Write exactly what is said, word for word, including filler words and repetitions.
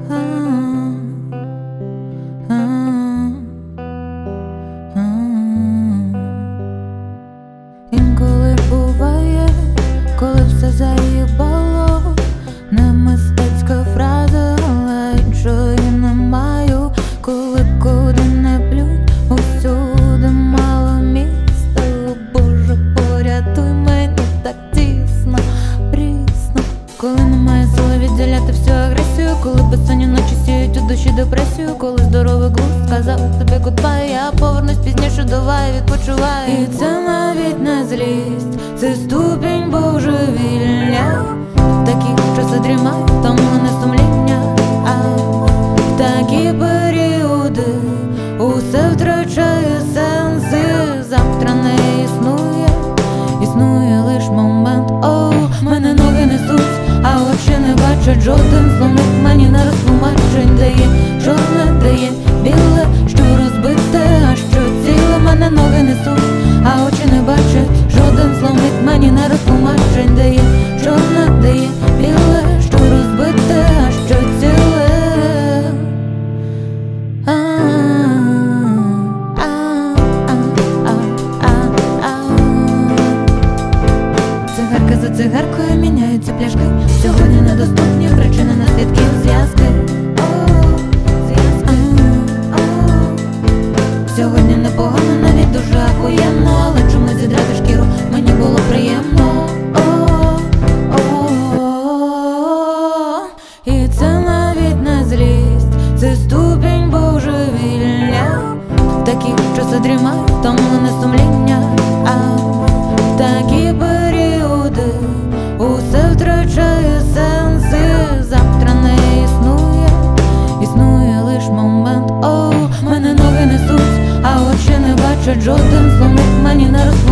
Інколи буває, коли все заїбало, не мистецька фраза, але іншої не маю. Коли куди не плють, усюди мало міста. О Боже, порятуй, мені так тісно, прісно. Коли немає сили відділяти всю агресію, коли безсонні ночі сіють у душі депресію, коли здоровий глузд сказав тобі гудбай, я повернусь пізніше, давай, відпочивай. І це навіть не злість, це ступінь божевілля. В такі часи дрімає втомлене сумління, а в такі періоди усе втрачає сенси. Завтра не існує, існує лиш момент. О, мене ноги несуть, а очі не бачать. Жоден словник мені не розтлумачень дає. Чорне дає біле, що розбите, а що ціле. Мене ноги несуть, а очі не бачать. Жоден словник мені не розтлумачень дає. Чорне дає біле, що розбите, а що ціле. Цигарка за цигаркою міняються пляшки. Сьогодні недоступні причини наслідків, зв'язки. Сьогодні непогано, навіть дуже ахуєнно, але чому зідрати шкіру мені було приємно. І це навіть не злість, це ступінь божевілля. В такі часи дрімає втомлене сумління, а в такі періоди усе втрачає сенси. Завтра не існує, існує лиш момент. О, мене ноги несуть, а очі не бачать. Жоден словник мені не розповідає.